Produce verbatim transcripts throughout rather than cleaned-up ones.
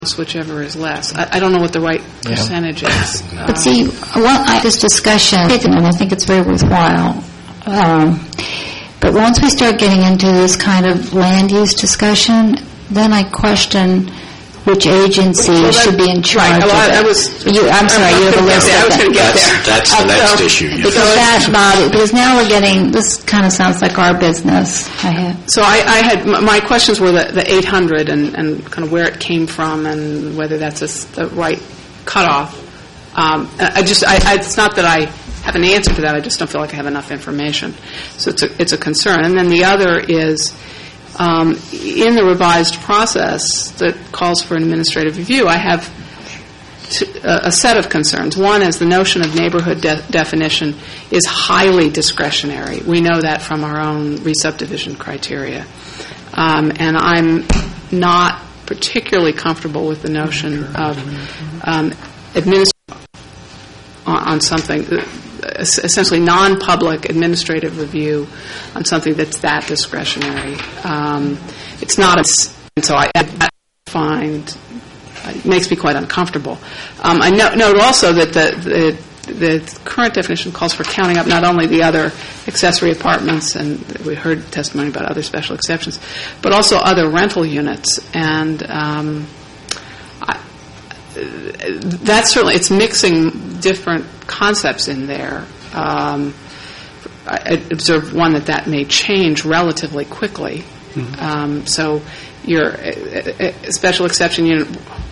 whichever is less. I, I don't know what the right Yeah. percentage is. But see, well, I, this discussion, and I think it's very worthwhile, um, but once we start getting into this kind of land use discussion, then I question which agency Well, that- should be in charge right, well, I- of it. I was- you, I'm sorry, you have a list Yeah, I of was them. going to get That's, there. that's the Uh, next so- issue. Because that body, because now we're getting, this kind of sounds like our business. I have, So I, I had, m- my questions were the, the eight hundred and, and kind of where it came from and whether that's a s the right cutoff. Um, I I just, I, I, it's not that I have an answer to that, I just don't feel like I have enough information. So it's a, it's a concern. And then the other is, um, in the revised process that calls for an administrative review, I have t- a, a set of concerns. One is the notion of neighborhood de- definition is highly discretionary. We know that from our own re-subdivision criteria. Um, and I'm not particularly comfortable with the notion of um, administrative on, on something, uh, es- essentially non-public administrative review on something that's that discretionary. Um, it's not a, and so I, I find it makes me quite uncomfortable. Um, I no- note also that the, the, the current definition calls for counting up not only the other accessory apartments, and we heard testimony about other special exceptions, but also other rental units. And um, I, that's certainly, it's mixing different concepts in there. Um, I observed one that that may change relatively quickly. Mm-hmm. Um, so your uh, uh, special exception unit,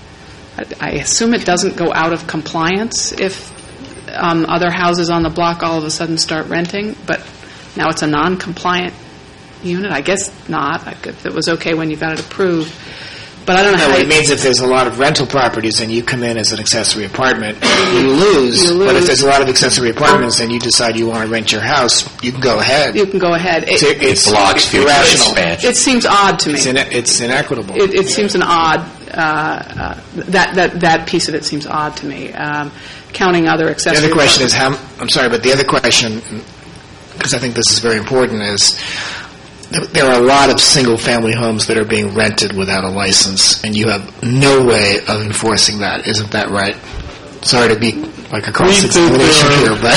I assume it doesn't go out of compliance if um, other houses on the block all of a sudden start renting, but now it's a non-compliant unit? I guess not. I could, if it was okay when you got it approved. But I don't know No, how it you, means if there's a lot of rental properties and you come in as an accessory apartment, you lose. You But if lose. there's a lot of accessory apartments and you decide you want to rent your house, you can go ahead. you can go ahead. It, It's, it's, It blocks it's future irrational. expansion. it seems odd to me. It's, in, it's inequitable. It, it seems an odd, uh, uh, that, that, that piece of it seems odd to me. Um, counting other The accessory other question is apartments. how, I'm sorry, but the other question, because I think this is very important, is th- there are a lot of single-family homes that are being rented without a license, and you have no way of enforcing that. Isn't that right? Sorry to be like a cross-examination here, but...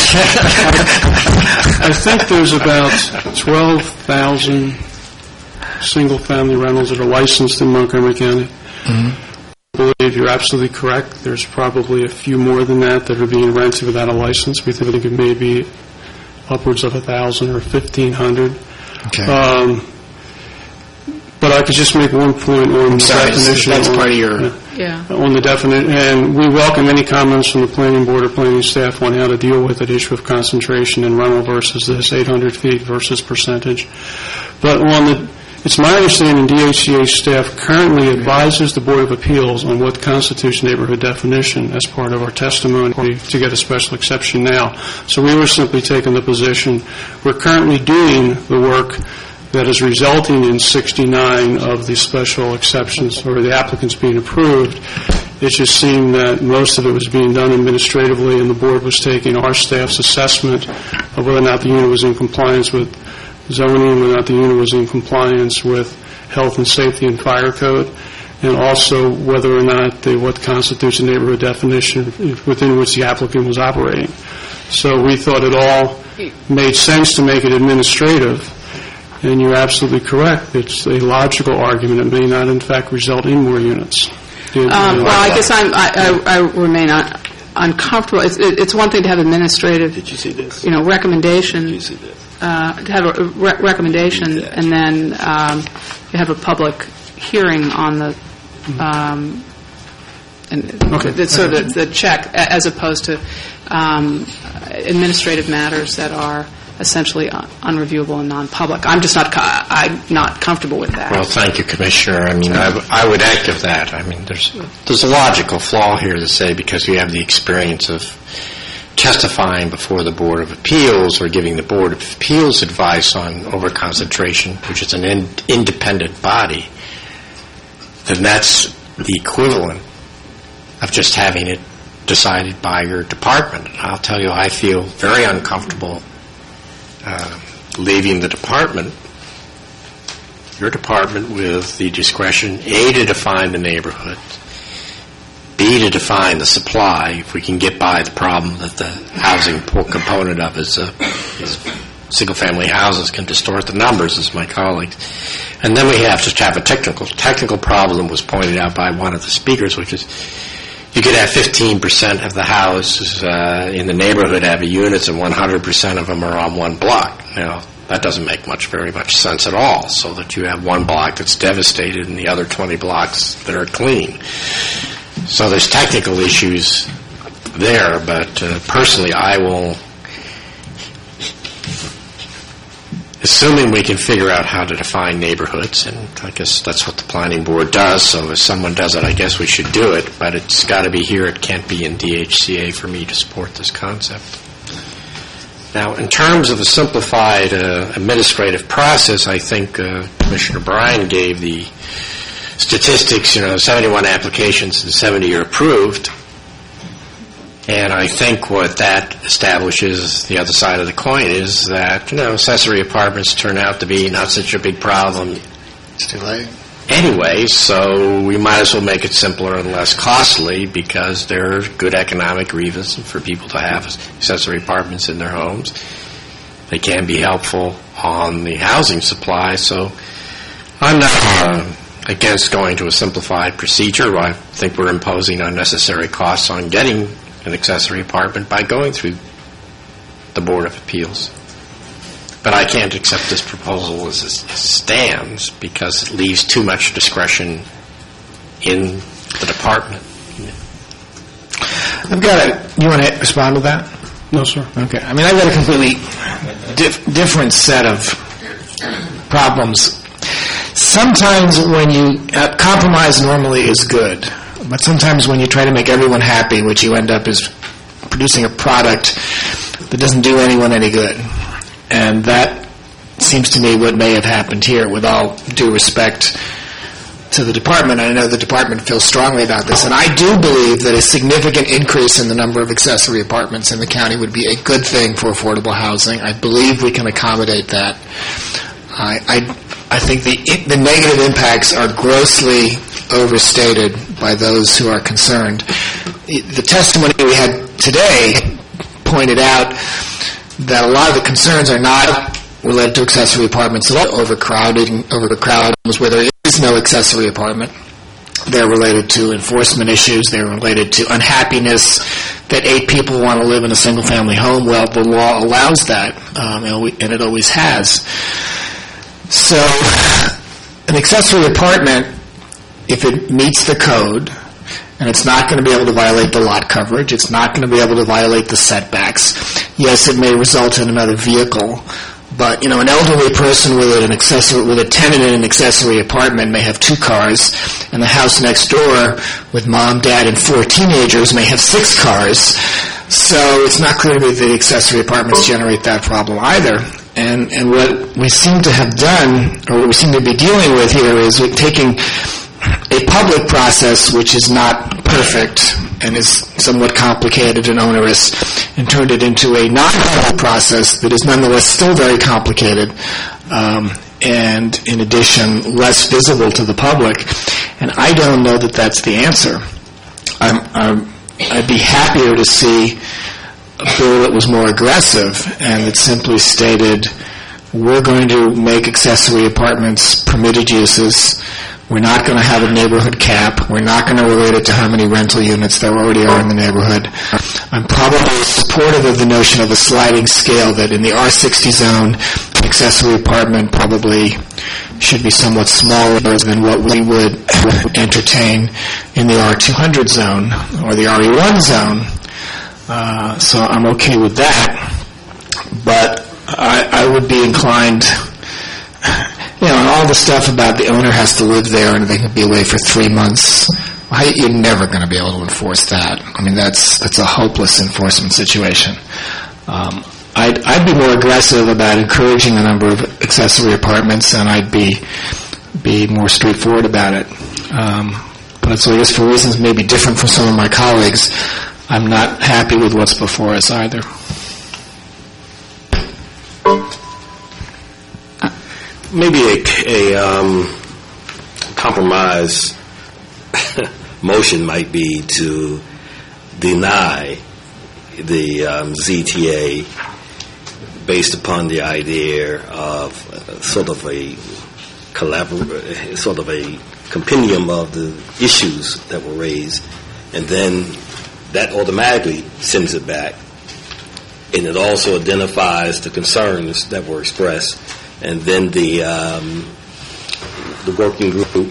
I think there's about twelve thousand single-family rentals that are licensed in Montgomery County. Mm-hmm. I believe you're absolutely correct. There's probably a few more than that that are being rented without a license. We think it may be upwards of one thousand or fifteen hundred. Okay. Um, but I could just make one point on I'm the sorry, definition. that's on- part of your... Yeah. on the definite, and we welcome any comments from the planning board or planning staff on how to deal with that issue of concentration in rental versus this eight hundred feet versus percentage. But on the, it's my understanding D H C A staff currently advises the Board of Appeals on what constitutes neighborhood definition as part of our testimony to get a special exception now. So we were simply taking the position, we're currently doing the work that is resulting in sixty-nine of the special exceptions, or the applicants being approved. It just seemed that most of it was being done administratively, and the board was taking our staff's assessment of whether or not the unit was in compliance with zoning, whether or not the unit was in compliance with health and safety and fire code, and also whether or not they, what constitutes a neighborhood definition within which the applicant was operating. So we thought it all made sense to make it administrative. And you're absolutely correct. It's a logical argument. It may not, in fact, result in more units. Um, well, I guess I'm, I, I, I remain un, uncomfortable. It's, it, it's one thing to have administrative, Did you see this? you know, recommendation, Did you see this? uh, to have a re- recommendation, and then um, you have a public hearing on the, um, and Okay. it's sort of the, the check, a- as opposed to um, administrative matters that are essentially un- unreviewable and non-public. I'm just not co- I'm not comfortable with that. Well, thank you, Commissioner. I mean, I, w- I would echo that. I mean, there's there's a logical flaw here to say because you have the experience of testifying before the Board of Appeals or giving the Board of Appeals advice on overconcentration, which is an in- independent body, then that's the equivalent of just having it decided by your department. I'll tell you, I feel very uncomfortable Uh, leaving the department, your department, with the discretion, A, to define the neighborhood, need to define the supply if we can get by the problem that the housing poor component of is, uh, is single-family houses can distort the numbers, as my colleagues. And then we have to have a technical technical problem was pointed out by one of the speakers, which is you could have fifteen percent of the houses uh, in the neighborhood have units and one hundred percent of them are on one block. Now, that doesn't make much, very much sense at all, so that you have one block that's devastated and the other twenty blocks that are clean. So there's technical issues there, but uh, personally I will, assuming we can figure out how to define neighborhoods, and I guess that's what the planning board does, so if someone does it, I guess we should do it, but it's got to be here. It can't be in D H C A for me to support this concept. Now, in terms of a simplified uh, administrative process, I think uh, Commissioner Bryan gave the statistics, you know, seventy-one applications and seventy are approved. And I think what that establishes, the other side of the coin, is that, you know, accessory apartments turn out to be not such a big problem. It's too late. Anyway, so we might as well make it simpler and less costly because there are good economic reasons for people to have accessory apartments in their homes. They can be helpful on the housing supply, so I'm not uh, against going to a simplified procedure. I think we're imposing unnecessary costs on getting an accessory apartment by going through the Board of Appeals. But I can't accept this proposal as it stands because it leaves too much discretion in the department. I've got a, you want to respond to that? No, sir. Okay. I mean, I've got a completely dif- different set of problems. Sometimes when you, uh, compromise normally is good, but sometimes when you try to make everyone happy, what you end up is producing a product that doesn't do anyone any good. And that seems to me what may have happened here, with all due respect to the department. I know the department feels strongly about this, and I do believe that a significant increase in the number of accessory apartments in the county would be a good thing for affordable housing. I believe we can accommodate that. I, I, I think the, the negative impacts are grossly overstated by those who are concerned. The testimony we had today pointed out that a lot of the concerns are not related to accessory apartments at all. Overcrowding, overcrowding where there is no accessory apartment. They're related to enforcement issues. They're related to unhappiness that eight people want to live in a single-family home. Well, the law allows that, um, and, we, and it always has. So an accessory apartment, if it meets the code, and it's not going to be able to violate the lot coverage, it's not going to be able to violate the setbacks. Yes, it may result in another vehicle, but, you know, an elderly person with an accessory, with a tenant in an accessory apartment may have two cars, and the house next door with mom, dad, and four teenagers may have six cars. So it's not clear to me that the accessory apartments generate that problem either. And, and what we seem to have done, or what we seem to be dealing with here, is we're taking a public process which is not perfect and is somewhat complicated and onerous, and turned it into a non-public process that is nonetheless still very complicated, um, and in addition less visible to the public. And I don't know that that's the answer. I'm, I'm, I'd be happier to see a bill that was more aggressive and that simply stated, we're going to make accessory apartments permitted uses. We're not going to have a neighborhood cap. We're not going to relate it to how many rental units there already are in the neighborhood. I'm probably supportive of the notion of a sliding scale, that in the R sixty zone, an accessory apartment probably should be somewhat smaller than what we would entertain in the R two hundred zone or the R E one zone. Uh, so I'm okay with that. But I, I would be inclined... You know, and all the stuff about the owner has to live there and they can be away for three months, well, you're never going to be able to enforce that. I mean, that's that's a hopeless enforcement situation. Um, I'd, I'd be more aggressive about encouraging the number of accessory apartments, and I'd be be more straightforward about it. Um, but so I guess for reasons maybe different from some of my colleagues, I'm not happy with what's before us either. Maybe a, a um, compromise motion might be to deny the um, Z T A based upon the idea of uh, sort of a collabor- sort of a compendium of the issues that were raised, and then that automatically sends it back, and it also identifies the concerns that were expressed, and then the um, the working group,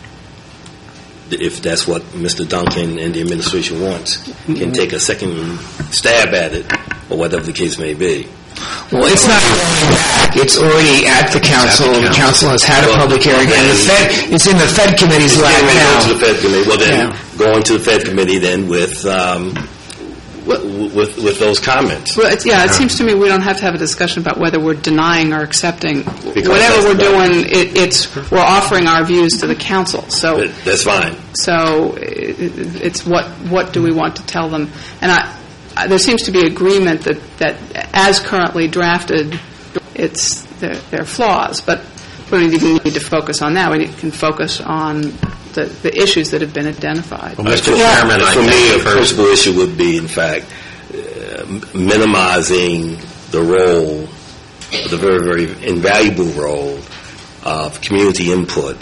if that's what Mister Duncan and the administration wants, can take a second stab at it, or whatever the case may be. Well, it's not going back. It's already at the council. The council has had a Well, public hearing, and the Fed, it's in the Fed committee's lap Going now. to the Fed committee. Well, then Yeah. going to the Fed committee then with um, with, with with those comments. Well, it's, yeah, it seems to me we don't have to have a discussion about whether we're denying or accepting. Because Whatever that's we're the- doing, it, it's we're offering our views to the council. So, But that's fine. so it, it's what what do we want to tell them? And I, I, there seems to be agreement that that as currently drafted, it's there, there are flaws, but we don't even need to focus on that. We need, can focus on the, the issues that have been identified. Well, Mister For- Chairman, I for me, think a the first principal issue would be, in fact, uh, minimizing the role, the very, very invaluable role of community input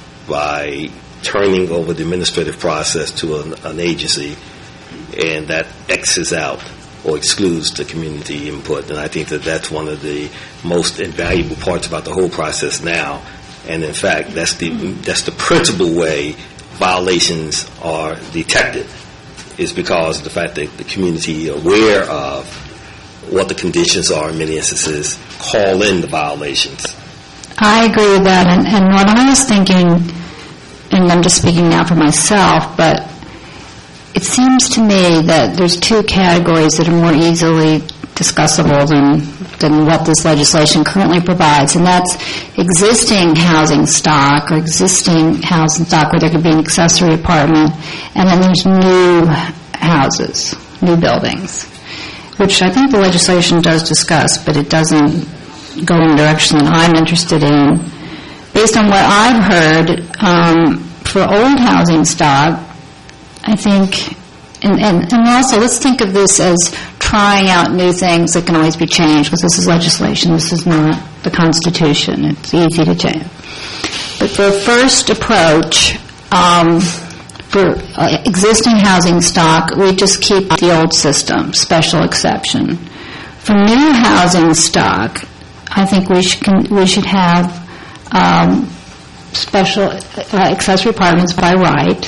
by turning over the administrative process to an, an agency, and that X's out or excludes the community input. And I think that that's one of the most invaluable parts about the whole process now. And in fact, that's the that's the principal way violations are detected, is because of the fact that the community are aware of what the conditions are in many instances, call in the violations. I agree with that, and, and what I was thinking, and I'm just speaking now for myself, but it seems to me that there's two categories that are more easily discussable than, than what this legislation currently provides, and that's existing housing stock or existing housing stock where there could be an accessory apartment, and then there's new houses, new buildings, which I think the legislation does discuss, but it doesn't go in the direction that I'm interested in. Based on what I've heard, um, for old housing stock, I think, and, and, and also let's think of this as trying out new things that can always be changed, because this is legislation, this is not the Constitution. It's easy to change. But for a first approach, um, for uh, existing housing stock, we just keep the old system, special exception. For new housing stock, I think we should con- we should have um, special uh, accessory apartments by right.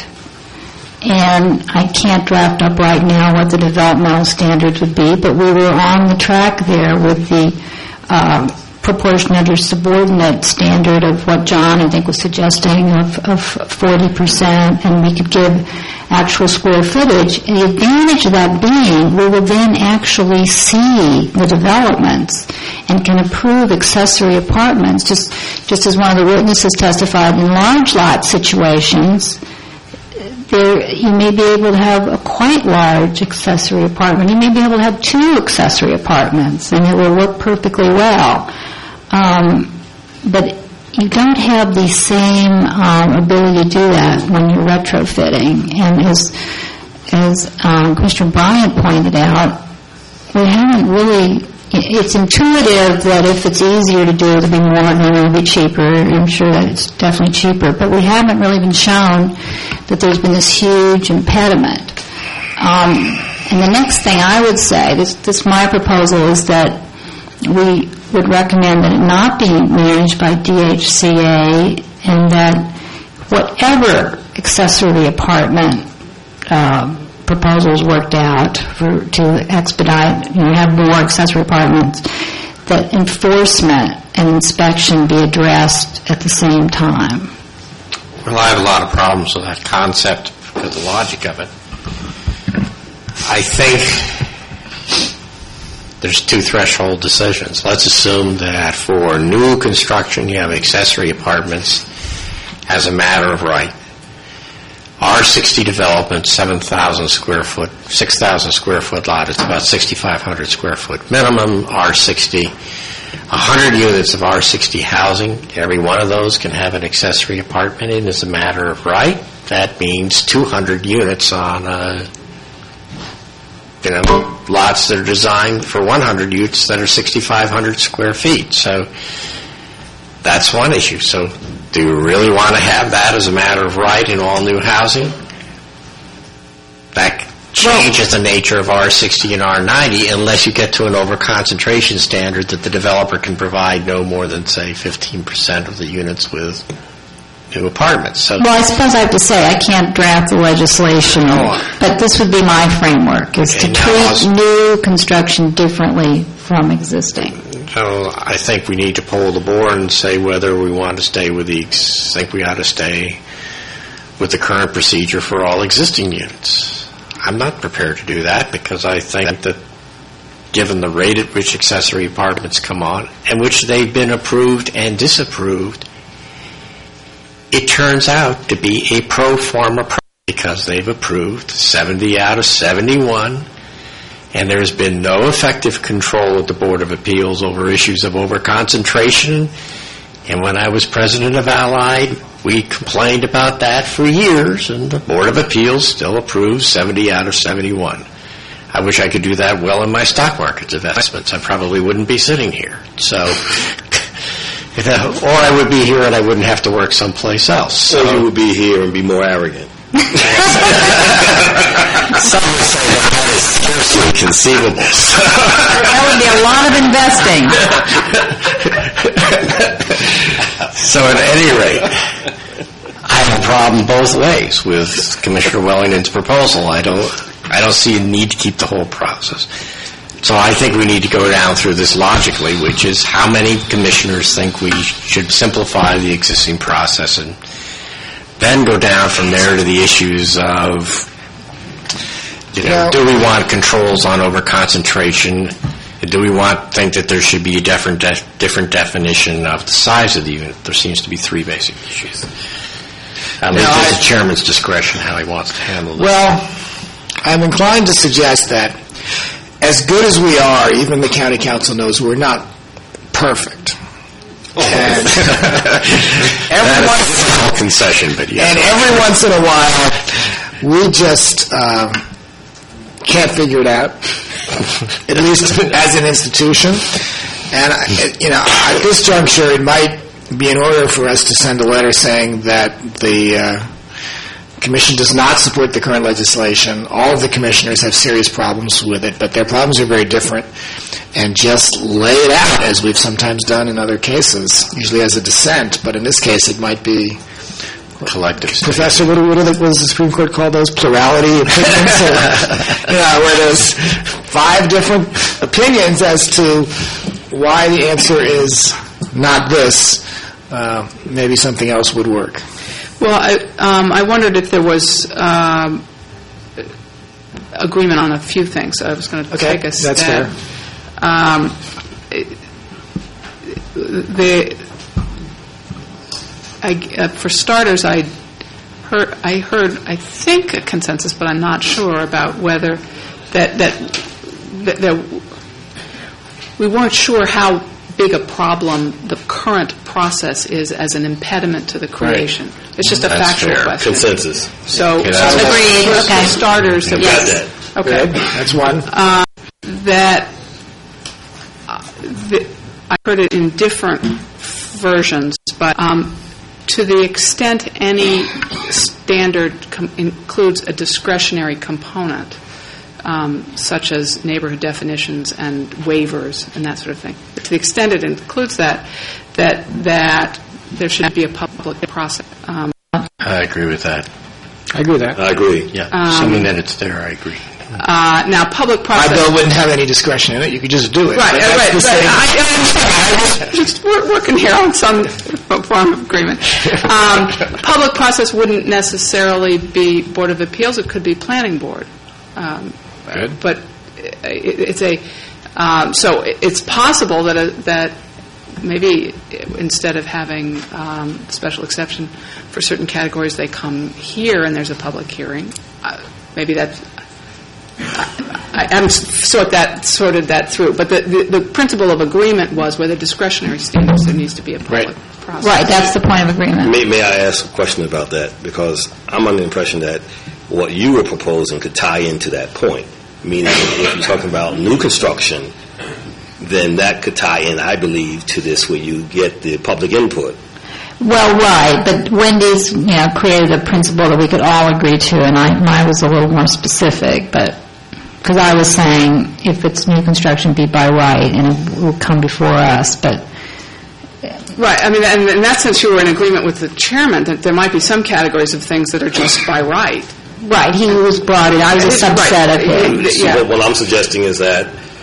And I can't draft up right now what the developmental standards would be, but we were on the track there with the uh, proportionate or subordinate standard of what John, I think, was suggesting of, of forty percent, and we could give actual square footage. And the advantage of that being, we will then actually see the developments and can approve accessory apartments, just, just as one of the witnesses testified in large lot situations. There, you may be able to have a quite large accessory apartment. You may be able to have two accessory apartments, and it will work perfectly well. Um, but you don't have the same um, ability to do that when you're retrofitting. And as as um, Commissioner Bryant pointed out, we haven't really. It's intuitive that if it's easier to do, it'll be more and then it'll be cheaper. I'm sure that it's definitely cheaper, but we haven't really been shown that there's been this huge impediment. Um, and the next thing I would say, this, this my proposal is that we would recommend that it not be managed by D H C A, and that whatever accessory apartment uh, proposals worked out for to expedite, you know, have more accessory apartments, that enforcement and inspection be addressed at the same time. Well, I have a lot of problems with that concept because the logic of it. I think there's two threshold decisions. Let's assume that for new construction you have accessory apartments as a matter of right. R sixty development, seven thousand square foot, six thousand square foot lot. It's about sixty-five hundred square foot minimum. R sixty, one hundred units of R sixty housing. Every one of those can have an accessory apartment in as a matter of right. that means two hundred units on, uh, you know, lots that are designed for one hundred units that are sixty-five hundred square feet. So that's one issue. So do you really want to have that as a matter of right in all new housing? That changes the nature of R sixty and R ninety unless you get to an overconcentration standard that the developer can provide no more than, say, fifteen percent of the units with new apartments. So, well, I suppose I have to say I can't draft the legislation, Oh. but this would be my framework, is Okay, to now treat I'll- new construction differently from existing. so I think we need to poll the board and say whether we want to stay with the, ex- think we ought to stay with the current procedure for all existing units. I'm not prepared to do that because I think that given the rate at which accessory apartments come on, and which they've been approved and disapproved, it turns out to be a pro forma pro because they've approved seventy out of seventy-one, and there's been no effective control at the Board of Appeals over issues of overconcentration. And when I was president of Allied, we complained about that for years, and the Board of Appeals still approves seventy out of seventy-one. I wish I could do that well in my stock markets investments. I probably wouldn't be sitting here. So, you know, or I would be here and I wouldn't have to work someplace else. So you would be here and be more arrogant. Some would say that that is scarcely conceivable. That would be a lot of investing. So at any rate, I have a problem both ways with Commissioner Wellington's proposal. I don't, I don't see a need to keep the whole process. So I think we need to go down through this logically, which is how many commissioners think we should simplify the existing process, and then go down from there to the issues of, you know, Yeah. do we want controls on overconcentration? Do we want think that there should be a different def, different definition of the size of the unit? There seems to be three basic issues. I leave No, it I- to the chairman's discretion how he wants to handle this. Well, I'm inclined to suggest that as good as we are, even the county council knows we're not perfect. And every That once, is a difficult concession, but yes. and every once in a while, we just um, can't figure it out, at least as an institution. And, I- you know, at this juncture, it might be in order for us to send a letter saying that the uh, Commission does not support the current legislation. All of the commissioners have serious problems with it, but their problems are very different. And just lay it out, as we've sometimes done in other cases, usually as a dissent, but in this case it might be, Collective. Professor, what, what, are the, what does the Supreme Court call those? Plurality opinions? Or, you know, where there's five different opinions as to why the answer is not this. Uh, maybe something else would work. Well, I, um, I wondered if there was um, agreement on a few things. I was going to Okay, take a that's stab. fair. Um, the, I, uh, for starters, I heard, I heard, I think a consensus, but I'm not sure about whether that that that, that we weren't sure how big a problem the current process is as an impediment to the creation. It's just a That's factual fair. question. Consensus. So, Okay, so that's- for- Agreed. for Okay. starters, that Got was- that. okay, Good. That's one. that uh, the, I heard it in different versions, but um, to the extent any standard com- includes a discretionary component, um, such as neighborhood definitions and waivers and that sort of thing, but to the extent it includes that, that that there should be a public process. Um, I agree with that. I agree with that. I agree. Yeah, assuming that it's there, I agree. uh, now, public My process. bill wouldn't have any discretion in it. You could just do it. Right, But uh, that's right, the right. same- I, I understand. I just, we're working here on some form of agreement. Um, public process wouldn't necessarily be Board of Appeals. It could be Planning Board. Um, Good. But it, it's a um, so it's possible that a, that maybe instead of having um, special exception for certain categories, they come here and there's a public hearing. Uh, maybe that's. I, I haven't sort that sorted that through, but the, the, the principle of agreement was where the discretionary standards there needs to be a public Right. process. Right, that's the point of agreement. May, may I ask a question about that? Because I'm under the impression that what you were proposing could tie into that point. Meaning, if you're talking about new construction, then that could tie in, I believe, to this where you get the public input. Well, right, but Wendy's, you know, created a principle that we could all agree to, and I, mine was a little more specific, but, because I was saying, if it's new construction, be by right, and it will come before us, but... Right, I mean, and in that sense, you were in agreement with the chairman that there might be some categories of things that are just by right. Right, he was brought in, I was a subset of him. So Yeah. what, what I'm suggesting is that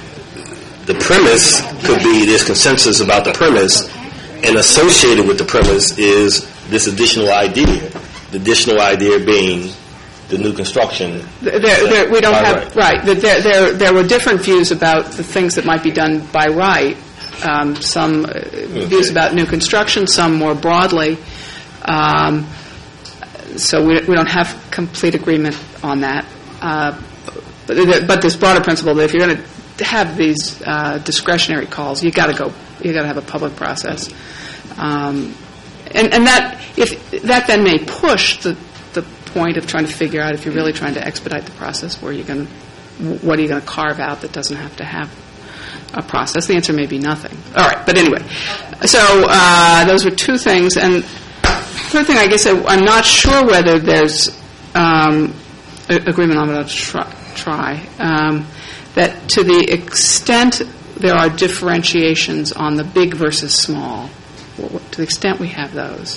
the premise could be this consensus about the premise, and associated with the premise is this additional idea. The additional idea being the new construction. There, there, we don't by have, right. right, there, there, there were different views about the things that might be done by right. Um, some uh, views about new construction, some more broadly. Um, so we, we don't have complete agreement on that. Uh, but, but this broader principle that if you're going to have these uh, discretionary calls, you got to go, you got to have a public process. Um, and, and that, if that then may push the, the point of trying to figure out if you're really trying to expedite the process, where you're going to, what are you going to carve out that doesn't have to have a process? The answer may be nothing. All right, but anyway, so uh, those were two things. And third thing, I guess I, I'm not sure whether there's um, a, agreement on it. I'll try. try um, that to the extent there are differentiations on the big versus small, to the extent we have those,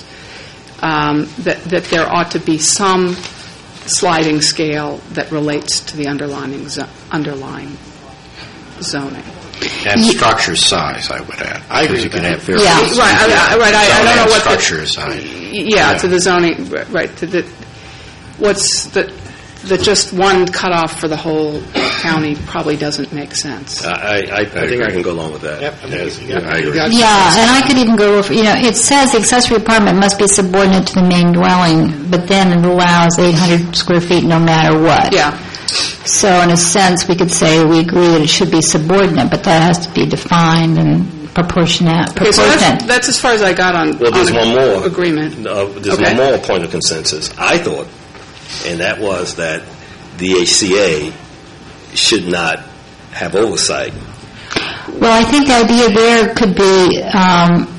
um, that, that there ought to be some sliding scale that relates to the underlying zo- underlying zoning. And structure size, I would add. I agree Because you with can that. have various. Yeah, right. I, I, right. I, I don't know what the structure size. Yeah, Yeah. to the zoning. Right. To the what's the that just one cutoff for the whole county probably doesn't make sense. I, I, I think I can go along with that. Yep. Yes, You got- I you agree. got- Yeah, and I could even go over, you know, it says the accessory apartment must be subordinate to the main dwelling, but then it allows eight hundred square feet no matter what. Yeah. So in a sense, we could say we agree that it should be subordinate, but that has to be defined and proportionate. Okay, so that's, proportionate. that's as far as I got on, Well, there's on one more. agreement. Uh, there's Okay. one more point of consensus, I thought, and that was that the H C A should not have oversight. Well, I think the idea there could be, um,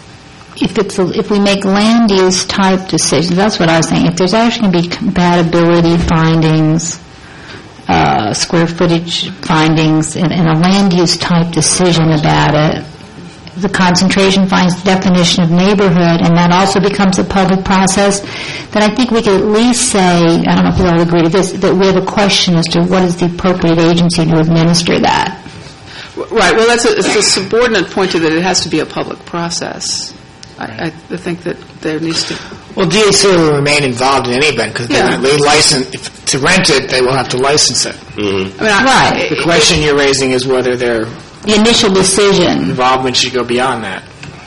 if it's a, if we make land use type decisions, that's what I was saying. If there's actually going to be compatibility findings, uh, square footage findings, and, and a land use type decision about it, the concentration finds definition of neighborhood, and that also becomes a public process, then I think we could at least say, I don't know if we all agree to this, that we have a question as to what is the appropriate agency to administer that. Right. Well, that's a, it's a subordinate point to that it has to be a public process. I, I think that there needs to. Well, D H C A will remain involved in any event because Yeah. they license. If, to rent it, they will have to license it. Mm-hmm. I mean, I, Right. The question you're raising is whether their The initial decision. involvement should go beyond that.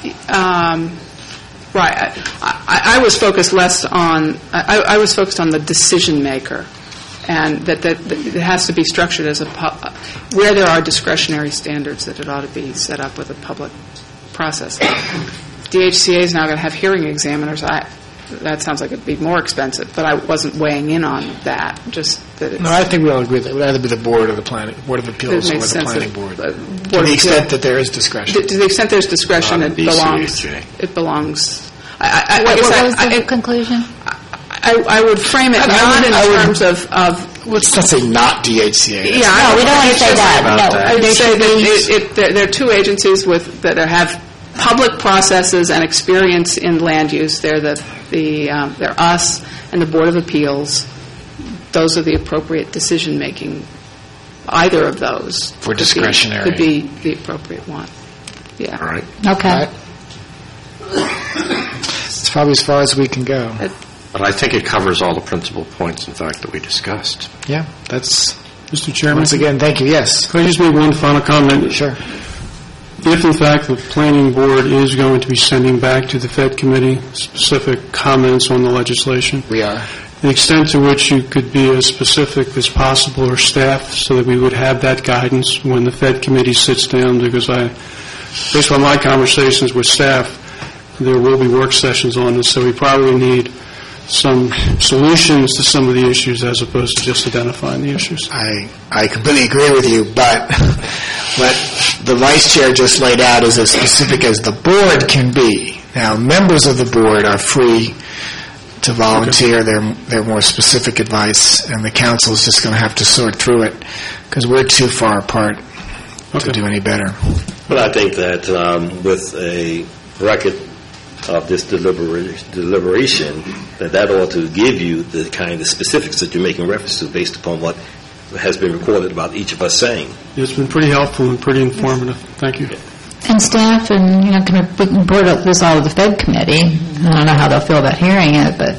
Um, right. I, I, I was focused less on. I, I was focused on the decision maker, and that, that, that it has to be structured as a pu- where there are discretionary standards that it ought to be set up with a public process. D H C A is now going to have hearing examiners. I, that sounds like it'd be more expensive, but I wasn't weighing in on that. Just that it's, No, I think we all agree that it would either be the board or the planning board of that appeals it or makes the sense planning that, board. uh, To Board of the Appeal- extent that there is discretion. To, to the extent there's discretion, Not it in belongs. D C H J. It belongs. I, I, I, What, guess what I- was the I- conclusion? I, I would frame it I- I not would- in I would- terms of, of Let's not say not D H C A. yeah. I No, we don't want to it's say just- that. about No, that. I would there say should that be- it, it, there, there are two agencies with that are, have public processes and experience in land use. They're the the um, they're us and the Board of Appeals. Those are the appropriate decision making. Either of those For could be- discretionary. could be the appropriate one. Yeah. All right. Okay. Right. It's probably as far as we can go. But I think it covers all the principal points, in fact, that we discussed. Yeah, that's, Mister Chairman? once again, thank you. Yes. Could I just make one final comment? Sure. If, in fact, the planning board is going to be sending back to the Fed committee specific comments on the legislation, We are. the extent to which you could be as specific as possible, or staff, so that we would have that guidance when the Fed committee sits down, because I, based on my conversations with staff, there will be work sessions on this, so we probably need some solutions to some of the issues as opposed to just identifying the issues. I I completely agree with you, but what the vice chair just laid out is as specific as the board can be. Now, members of the board are free to volunteer okay. their their more specific advice, and the council is just going to have to sort through it because we're too far apart okay. to do any better. But I think that um, with a record of this delibera- deliberation, that that ought to give you the kind of specifics that you're making reference to based upon what has been recorded about each of us saying. It's been pretty helpful and pretty informative. Thank you. And staff, and you know, can we can report this all to the Fed committee. I don't know how they'll feel about hearing it, but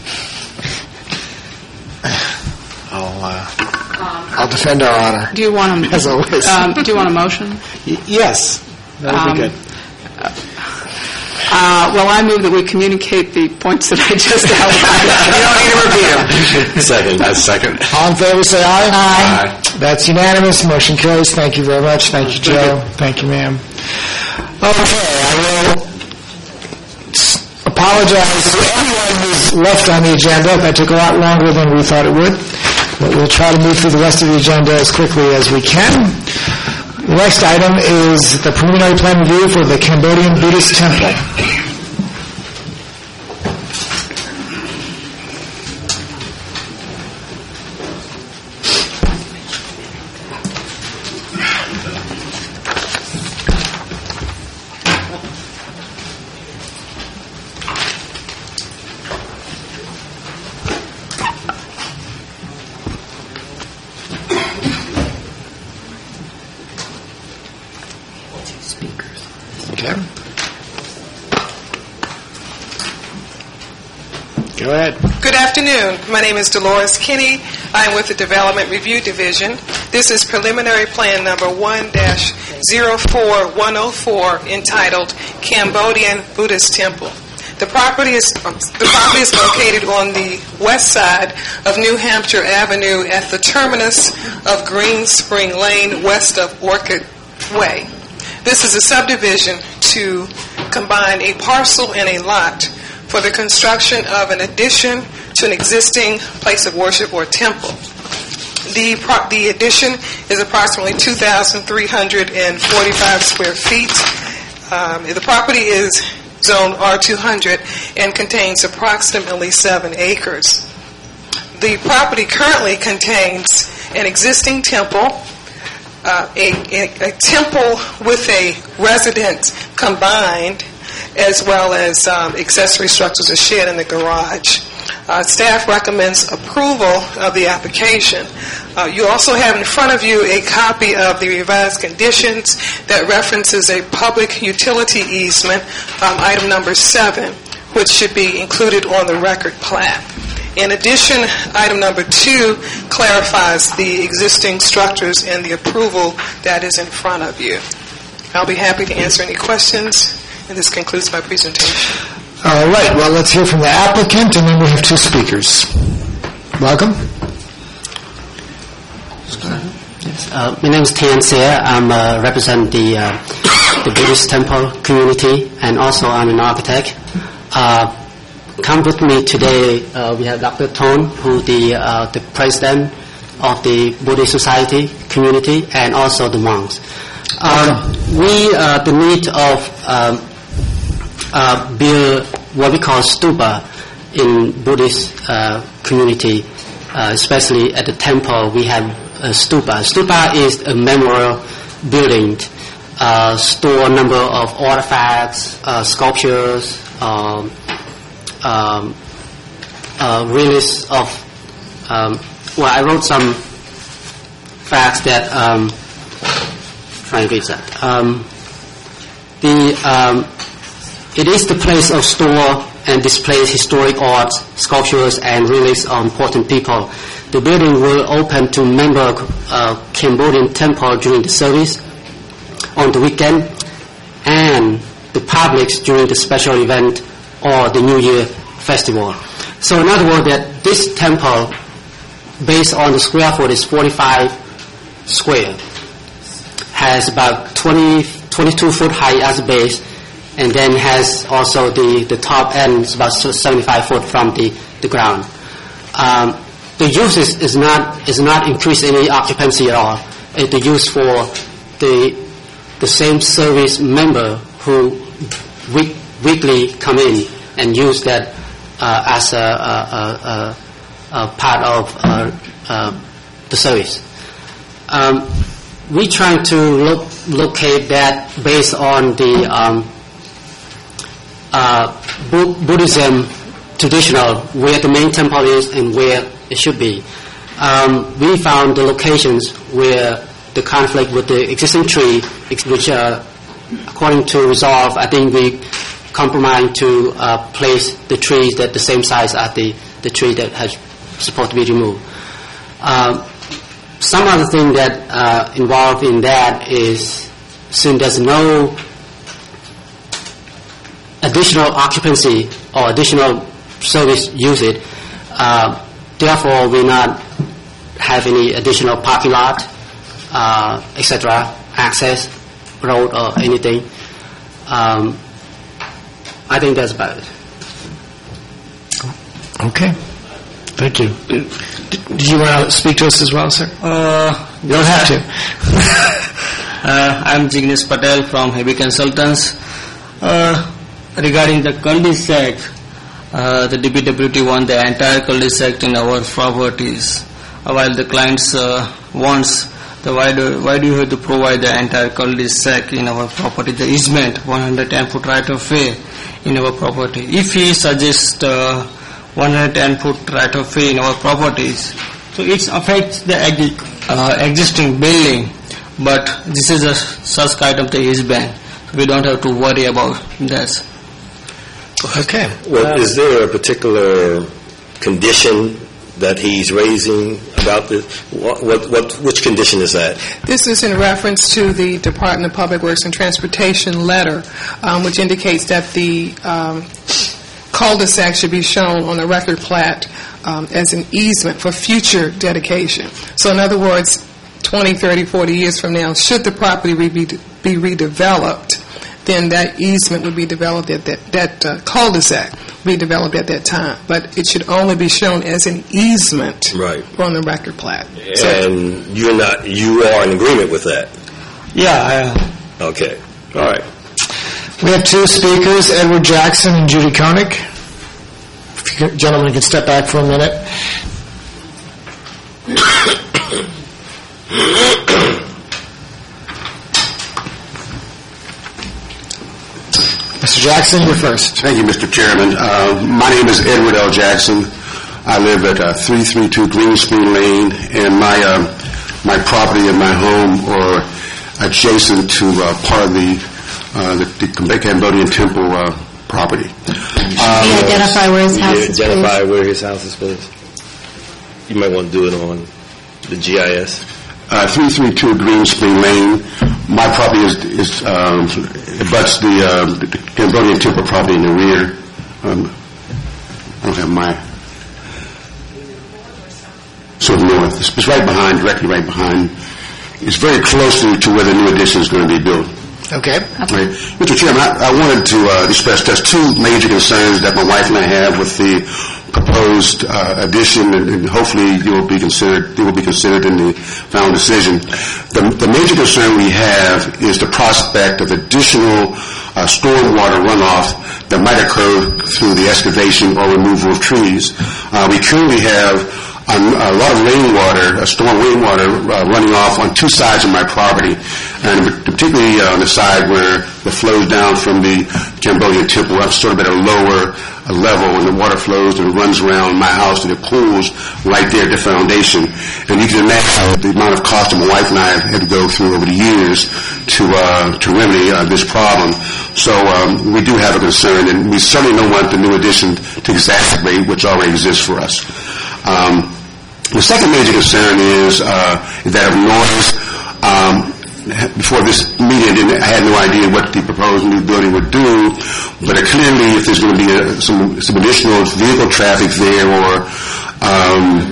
I'll uh, I'll defend our honor. Do you want a, as always? Um, do you want a motion? Y- yes, that would um, be good. Uh, well, I move that we communicate the points that I just outlined. You don't need to repeat them. Second. That's second. All in favor, say aye. Aye. Aye. That's unanimous. Motion carries. Thank you very much. Thank you, Joe. Thank you, ma'am. Okay, I will apologize to everyone who's left on the agenda. That took a lot longer than we thought it would. But we'll try to move through the rest of the agenda as quickly as we can. The next item is the preliminary plan review for the Cambodian Buddhist Temple. Okay. Go ahead. Good afternoon. My name is Dolores Kinney. I'm with the Development Review Division. This is preliminary plan number one dash zero four one zero four entitled Cambodian Buddhist Temple. The property is the property is located on the west side of New Hampshire Avenue at the terminus of Green Spring Lane west of Orchid Way. This is a subdivision to combine a parcel and a lot for the construction of an addition to an existing place of worship or temple. The pro- the addition is approximately two thousand three hundred forty-five square feet. Um, the property is zone R two hundred and contains approximately seven acres. The property currently contains an existing temple, Uh, a, a, a temple with a residence combined, as well as um, accessory structures, a shed in the garage. Uh, staff recommends approval of the application. Uh, you also have in front of you a copy of the revised conditions that references a public utility easement, um, item number seven, which should be included on the record plat. In addition, item number two clarifies the existing structures and the approval that is in front of you. I'll be happy to answer any questions, and this concludes my presentation. All right, well, let's hear from the applicant, and then we have two speakers. Welcome. Uh, my name is Tian Xie. I'm uh, represent the uh, the Buddhist temple community, and also I'm an architect. Uh, Come with me today. Uh, we have Doctor Thon, who the uh, the president of the Buddhist Society community, and also the monks. Um, we uh, the need of um, uh, build what we call stupa in Buddhist uh, community, uh, especially at the temple. We have a stupa. Stupa is a memorial building, uh, store a number of artifacts, uh, sculptures. Um, Um, uh, release of, um, well, I wrote some facts that, um, trying to read that. Um, the, um, it is the place of store and displays historic art, sculptures, and relics of important people. The building will open to member uh, Cambodian temple during the service on the weekend, and the public during the special event or the New Year festival. So in other words, that this temple, based on the square foot, is forty-five square, has about twenty, twenty-two foot high as a base, and then has also the, the top end is about seventy-five foot from the, the ground. Um, the use is, is not is not increase any occupancy at all. It, the use for the the same service member who week, weekly come in and use that uh, as a, a, a, a part of uh, uh, the service. Um, we trying to look, locate that based on the um, uh, Bu- Buddhism traditional, where the main temple is and where it should be. Um, we found the locations where the conflict with the existing tree, which uh, according to resolve, I think we compromise to uh, place the trees that the same size as the, the tree that has supposed to be removed. Um, some other thing that uh, involved in that is, since there's no additional occupancy or additional service usage, uh, therefore we not have any additional parking lot, uh, et cetera, access, road or anything. Um, I think that's about it. Okay. Thank you. Did you want to speak to us as well, sir? Uh, you don't have to. uh, I'm Jignesh Patel from Heavy Consultants. Uh, regarding the cul-de-sac, uh, the D P W T won the entire cul-de-sac in our properties, uh, while the clients uh, wants the why do why do you have to provide the entire cul-de-sac in our property, the easement, one hundred ten foot right of way in our property. If he suggests uh, one hundred ten foot right of way in our properties, so it affects the uh, existing building, but this is a such kind of the easement. We don't have to worry about this. Okay. Well, is there a particular condition that he's raising about this? What, what, what, which condition is that? This is in reference to the Department of Public Works and Transportation letter, um, which indicates that the um, cul-de-sac should be shown on the record plat um, as an easement for future dedication. So in other words, twenty, thirty, forty years from now, should the property re- be, be redeveloped, then that easement would be developed at that, that uh, cul-de-sac be developed at that time. But it should only be shown as an easement right. on the record plat. And so, you're not, you are in agreement with that? Yeah, I am. Okay. All right. We have two speakers, Edward Jackson and Judy Koenig. If you gentlemen can step back for a minute. Mister Jackson, you're first. Thank you, Mister Chairman. Uh, my name is Edward L. Jackson. I live at uh, three thirty-two Greenspoon Lane, and my uh, my property and my home are adjacent to uh, part of the uh, the, the Cambodian temple uh, property. Can you um, identify where his house is, Identify please? where his house is, please. You might want to do it on the G I S. Uh, three thirty-two Greenspoon Lane. My property is, is um, abuts the, uh, the Cambodian temple property in the rear. Um, I don't have my... Sort of north. It's, it's right behind, directly right behind. It's very close to, to where the new addition is going to be built. Okay. Right. Mister Chairman, I, I wanted to uh, express just two major concerns that my wife and I have with the proposed uh, addition, and, and hopefully you will be considered. It will be considered in the final decision. The, the major concern we have is the prospect of additional uh, stormwater runoff that might occur through the excavation or removal of trees. Uh, we currently have a, a lot of rainwater, uh, storm rainwater, uh, running off on two sides of my property, and particularly uh, on the side where it flows down from the Cambodian temple, up sort of at a lower uh, level, and the water flows and runs around my house, and it pools right there at the foundation. And you can imagine the amount of cost that my wife and I have had to go through over the years to uh, to remedy uh, this problem. So um, we do have a concern, and we certainly don't want the new addition to exacerbate which already exists for us. Um, the second major concern is uh, that of noise. Um, before this meeting, I, didn't, I had no idea what the proposed new building would do, but uh, clearly if there's going to be a, some, some additional vehicle traffic there, or um,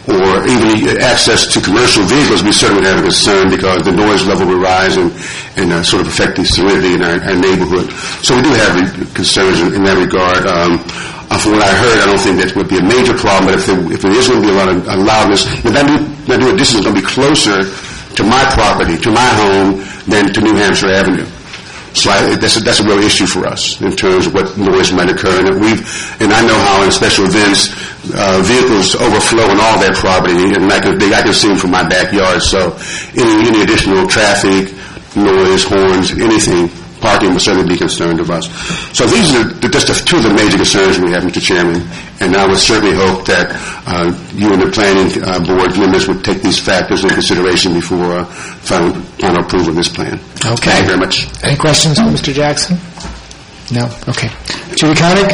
or even access to commercial vehicles, we certainly have a concern because the noise level will rise and, and uh, sort of affect the serenity in our, our neighborhood. So we do have re- concerns in, in that regard. Um, uh, from what I heard, I don't think that would be a major problem, but if there, if there is going to be a lot of uh, loudness, then that new, that new addition is going to be closer to my property, to my home, than to New Hampshire Avenue. So I, that's, a, that's a real issue for us in terms of what noise might occur. And we've, and I know how in special events uh, vehicles overflow on all their property, and I can, they, I can see them from my backyard. So any, any additional traffic, noise, horns, anything, parking will certainly be concerned of us. So these are the, just the, two of the major concerns we have, Mister Chairman. And I would certainly hope that uh, you and the planning uh, board members would take these factors into consideration before uh, final, final approval of this plan. Okay. Thank you very much. Any questions for Mister Jackson? No? Okay. Judy Koenig?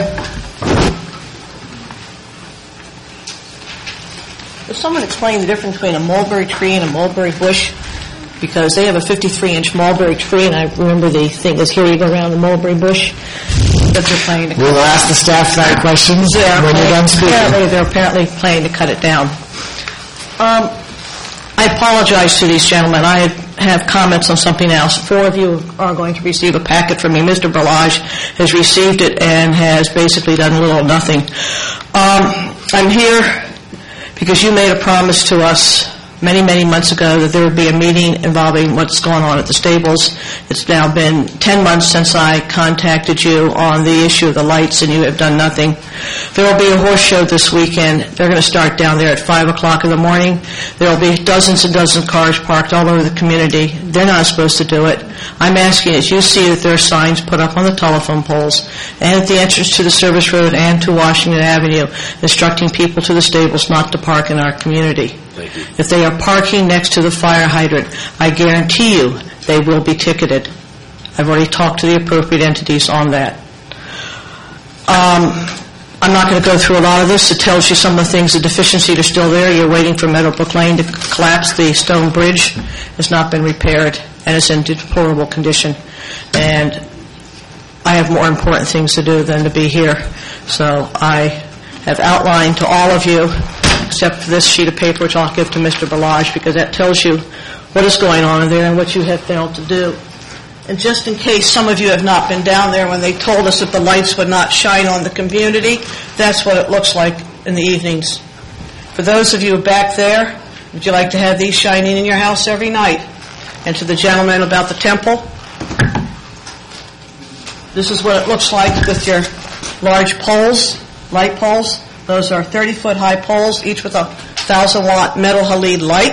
Will someone explain the difference between a mulberry tree and a mulberry bush? Because they have a fifty-three inch mulberry tree, and I remember the thing is here you go around the mulberry bush. But they're planning to We'll ask the staff that question they're when you're done speaking. Apparently, they're apparently planning to cut it down. Um, I apologize to these gentlemen. I have comments on something else. Four of you are going to receive a packet from me. Mister Berlage has received it and has basically done little or nothing. Um, I'm here because you made a promise to us many, many months ago that there would be a meeting involving what's going on at the stables. It's now been ten months since I contacted you on the issue of the lights, and you have done nothing. There will be a horse show this weekend. They're going to start down there at five o'clock in the morning. There will be dozens and dozens of cars parked all over the community. They're not supposed to do it. I'm asking as you see that there are signs put up on the telephone poles and at the entrance to the service road and to Washington Avenue instructing people to the stables not to park in our community. If they are parking next to the fire hydrant, I guarantee you they will be ticketed. I've already talked to the appropriate entities on that. Um, I'm not going to go through a lot of this. It tells you some of the things, the deficiencies are still there. You're waiting for Meadowbrook Lane to collapse. The stone bridge has not been repaired and is in deplorable condition. And I have more important things to do than to be here. So I have outlined to all of you, except for this sheet of paper, which I'll give to Mister Berlage, because that tells you what is going on in there and what you have failed to do. And just in case some of you have not been down there when they told us that the lights would not shine on the community, that's what it looks like in the evenings. For those of you back there, would you like to have these shining in your house every night? And to the gentleman about the temple, this is what it looks like with your large poles, light poles. Those are thirty-foot high poles, each with a one thousand watt metal halide light.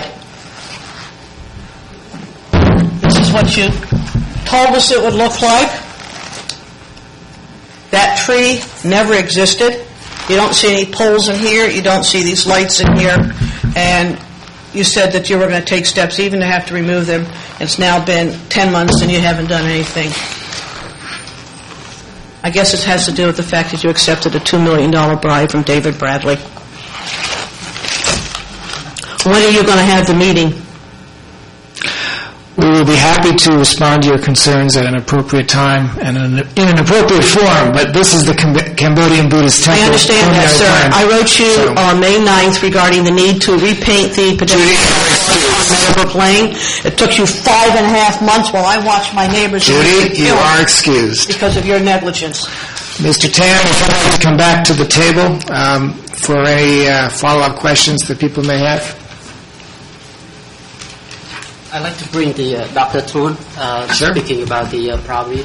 This is what you told us it would look like. That tree never existed. You don't see any poles in here. You don't see these lights in here. And you said that you were going to take steps even to have to remove them. It's now been ten months and you haven't done anything. I guess it has to do with the fact that you accepted a two million dollars bribe from David Bradley. When are you going to have the meeting? We will be happy to respond to your concerns at an appropriate time and in an appropriate form, but this is the Cam- Cambodian Buddhist temple. I understand that, sir. Time. I wrote you so. on May ninth regarding the need to repaint the pedestrian on Meadowbrook Lane. It took you five and a half months while I watched my neighbors. Judy, you are excused. Because of your negligence. Mister Tam, if I can come back to the table um, for any uh, follow-up questions that people may have. I'd like to bring the uh, Doctor Thorne uh, sure. speaking about the uh, property.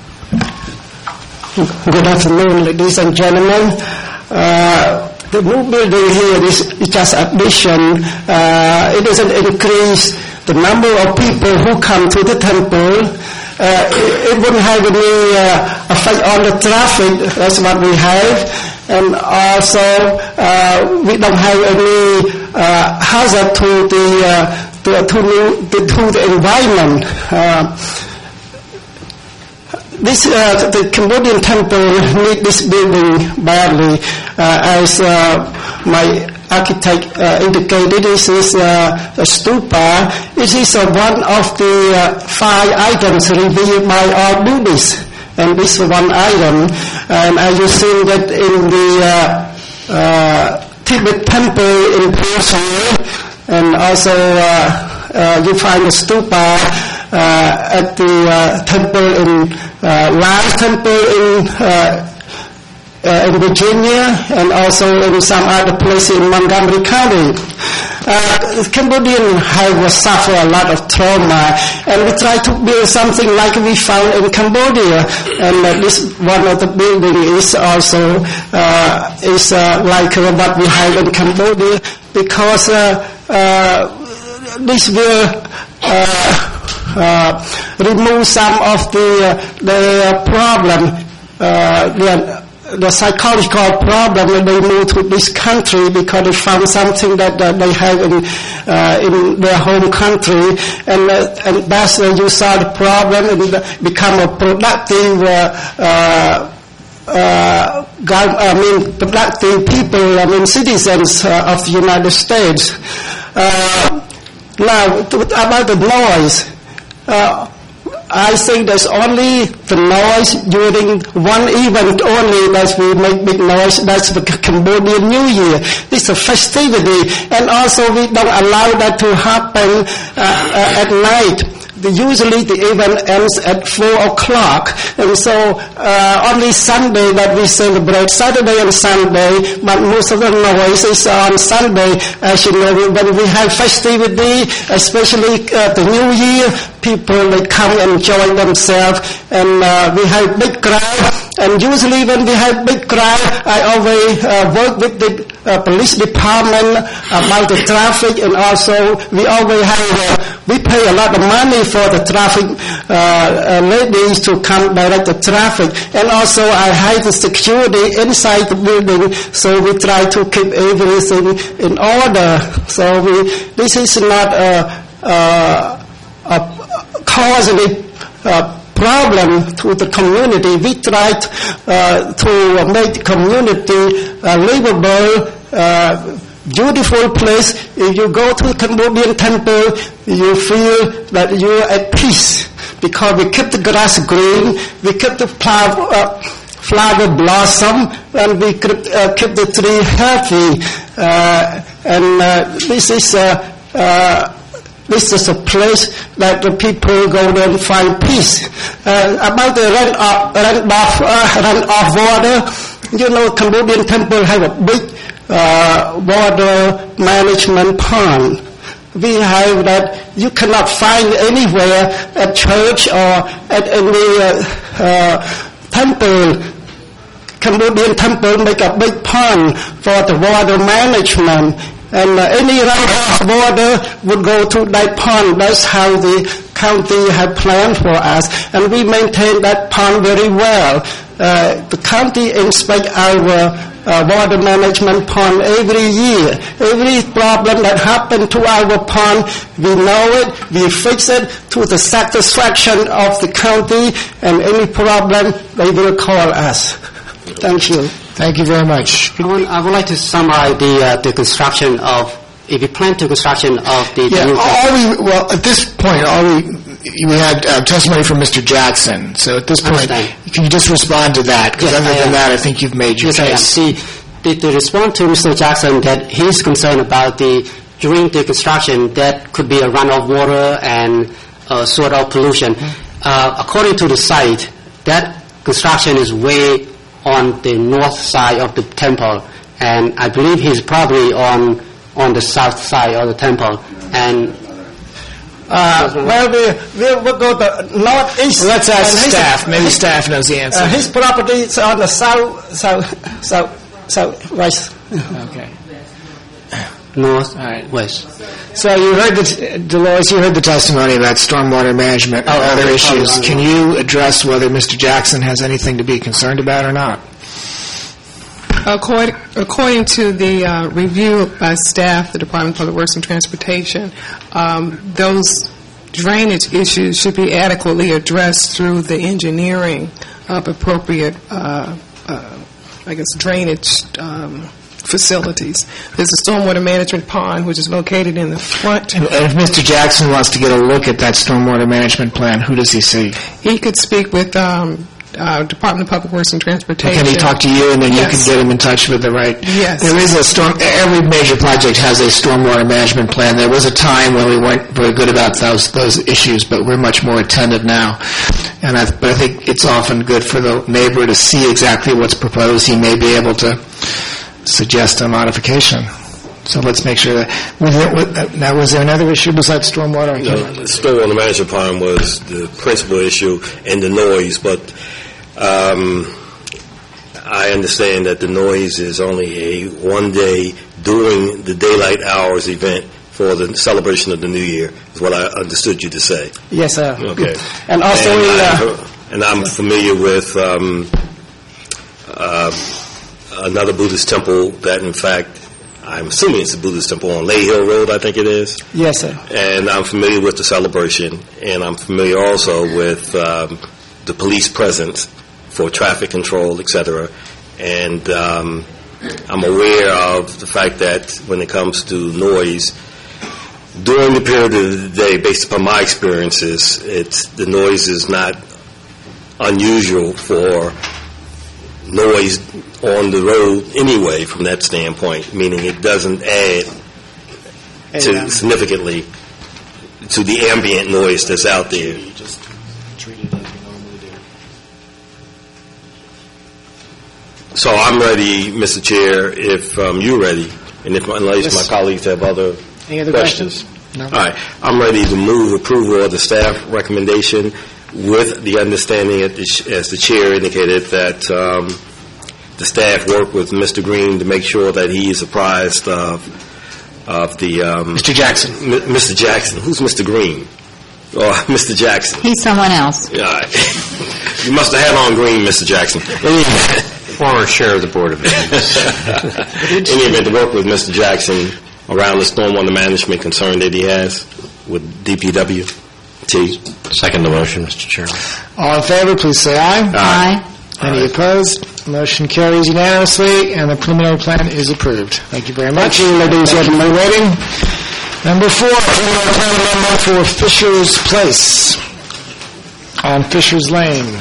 Good afternoon, ladies and gentlemen. Uh, the new building here is, is just addition. Uh, it doesn't increase the number of people who come to the temple. Uh, it, it wouldn't have any uh, effect on the traffic. That's what we have. And also, uh, we don't have any uh, hazard to the uh, To, to, the, to the environment. Uh, this, uh, the Cambodian temple need this building badly. Uh, as uh, my architect uh, indicated, this is uh, a stupa. It is uh, one of the uh, five items revealed by our Buddhists. And this is one item. And as you see that in the uh, uh, Tibet temple in Persia, and also uh, uh, you find the stupa uh, at the uh, temple in uh, Lance temple in uh, uh, in Virginia, and also in some other places in Montgomery County. Uh, Cambodians have suffered a lot of trauma, and we try to build something like we found in Cambodia. And uh, this one of the buildings is also uh, is uh, like uh, what we have in Cambodia, because uh, uh, this will uh, uh, remove some of the uh, the uh, problem. Uh, the, the psychological problem when they move to this country, because they found something that uh, they have in uh, in their home country, and uh, and that's when you solve the problem and become a productive uh, uh, uh, I mean productive people, I mean citizens uh, of the United States. Uh, now to, about the noise. Uh, I think there's only the noise during one event only that we make big noise. That's the Cambodian New Year. It's a festivity, and also we don't allow that to happen uh, uh, at night. The, usually the event ends at four o'clock, and so uh, only Sunday that we celebrate, Saturday and Sunday, but most of the noise is on Sunday. As you know, when we have festivity, especially uh, the New Year, people, they come and enjoy themselves, and uh, we have big crowd. And usually when we have big crowd, I always uh, work with the uh, police department about the traffic, and also we always have, uh, we pay a lot of money for the traffic uh, uh, ladies to come direct the traffic. And also I have the security inside the building, so we try to keep everything in order. So we, this is not a, a, a causally uh, problem to the community. We tried uh, to make the community uh, livable, uh, beautiful place. If you go to the Cambodian temple, you feel that you are at peace, because we keep the grass green, we keep the flower, uh, flower blossom, and we keep, uh, keep the tree healthy. Uh, and uh, this is uh, uh, This is a place that the people go there and find peace. Uh, about the rent off, rent off, uh, rent off water, you know, Cambodian temple have a big uh, water management pond. We have that you cannot find anywhere at church or at any uh, uh, temple. Cambodian temple make a big pond for the water management. And uh, any runoff water would go to that pond. That's how the county had planned for us. And we maintain that pond very well. Uh, the county inspect our uh, water management pond every year. Every problem that happened to our pond, we know it, we fix it to the satisfaction of the county, and any problem, they will call us. Thank you. Thank you very much. I would, I would like to summarize the uh, the construction of, if you plan to construction of the... Yeah, the all we, well, at this point, all we, we had uh, testimony from Mister Jackson. So at this point, can you just respond to that? Because yes, other I than am. that, I think you've made your yes, case. I am. The, the, the response to Mister Jackson that he's concerned about the, during the construction, that could be a runoff water and uh, sort of pollution. Mm-hmm. Uh, according to the site, that construction is way on the north side of the temple, and I believe he's probably on on the south side of the temple. And uh, well, we we'll, we'll go to northeast. Let's ask his, staff. Maybe his, staff knows the answer. Uh, his property is on the south, south, south, southwest. Okay. North, all right, west. So you heard the Dolores. You heard the testimony about stormwater management and oh, other oh, issues. oh, oh, Can you address whether Mister Jackson has anything to be concerned about or not? According, according to the uh, review by staff, the Department of Public Works and Transportation, um, those drainage issues should be adequately addressed through the engineering of appropriate, uh, uh, I guess, drainage um, facilities. There's a stormwater management pond, which is located in the front. And if Mister Jackson wants to get a look at that stormwater management plan, who does he see? He could speak with um, uh, Department of Public Works and Transportation. Can he talk to you, and then you Yes. can get him in touch with the right? Yes. There is a storm. Every major project has a stormwater management plan. There was a time when we weren't very good about those those issues, but we're much more attentive now. And I, but I think it's often good for the neighbor to see exactly what's proposed. He may be able to suggest a modification. So let's make sure that. Was there, was, now, was there another issue besides stormwater? I can't No, remember. the stormwater management plan was the principal issue and the noise, but um, I understand that the noise is only a one-day during the daylight hours event for the celebration of the New Year, is what I understood you to say. Yes, sir. Okay. And also and, in I, uh, and I'm familiar with um, uh, another Buddhist temple that, in fact, I'm assuming it's a Buddhist temple on Lay Hill Road, I think it is. yes, sir. And I'm familiar with the celebration, and I'm familiar also with um, the police presence for traffic control, et cetera. And um, I'm aware of the fact that when it comes to noise, during the period of the day, based upon my experiences, it's the noise is not unusual for noise on the road anyway from that standpoint, meaning it doesn't add to significantly to the ambient noise that's out there. So I'm ready, Mister Chair, if um, you're ready, and if unless Yes. my colleagues have other Any other questions. questions? No. All right, I'm ready to move approval of the staff recommendation with the understanding, that the sh- as the chair indicated, that um, the staff work with Mister Green to make sure that he is apprised of of the um, Mister Jackson. M- Mister Jackson. Who's Mister Green? Oh, Mister Jackson. He's someone else. Yeah, all right. You must have had on green, Mister Jackson. Former chair of the Board of Adjustments. In any event, to work with Mister Jackson around the stormwater management concern that he has with D P W T. Second the motion, Mister Chairman. All in favor, please say aye. Aye. Any opposed? Motion carries unanimously, and the preliminary plan is approved. Thank you very much. Thank you, ladies and gentlemen. Waiting. Number four, preliminary plan amendment for Fisher's Place on Fisher's Lane.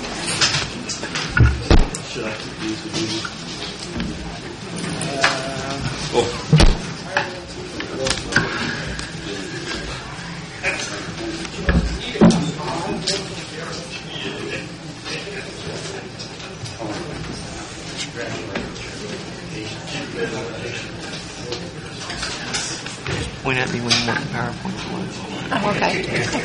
Point at me when you want the PowerPoint to load. Oh, okay.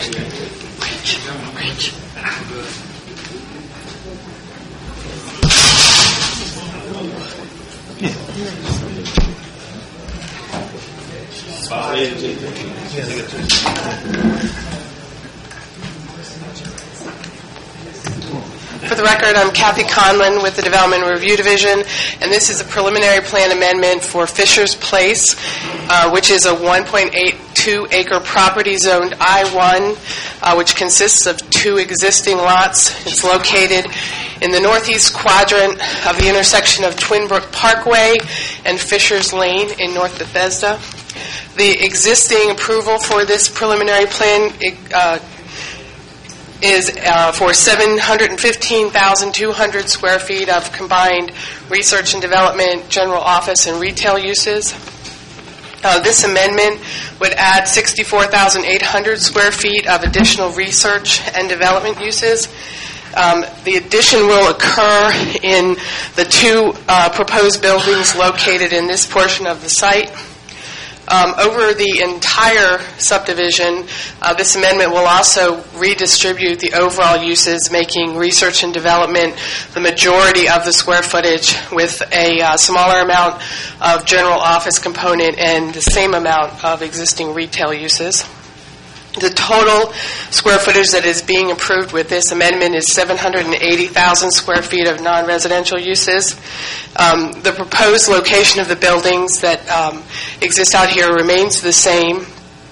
For the record, I'm Kathy Conlon with the Development Review Division, and this is a preliminary plan amendment for Fisher's Place, uh, which is a one point eight two acre property zoned I one, uh, which consists of two existing lots. It's located in the northeast quadrant of the intersection of Twin Brook Parkway and Fisher's Lane in North Bethesda. The existing approval for this preliminary plan uh, is uh, for seven hundred fifteen thousand two hundred square feet of combined research and development, general office, and retail uses. Uh, this amendment would add sixty-four thousand eight hundred square feet of additional research and development uses. Um, the addition will occur in the two uh, proposed buildings located in this portion of the site. Um, over the entire subdivision, uh, this amendment will also redistribute the overall uses, making research and development the majority of the square footage, with a uh, smaller amount of general office component and the same amount of existing retail uses. The total square footage that is being approved with this amendment is seven hundred eighty thousand square feet of non-residential uses. Um, the proposed location of the buildings that um, exist out here remains the same.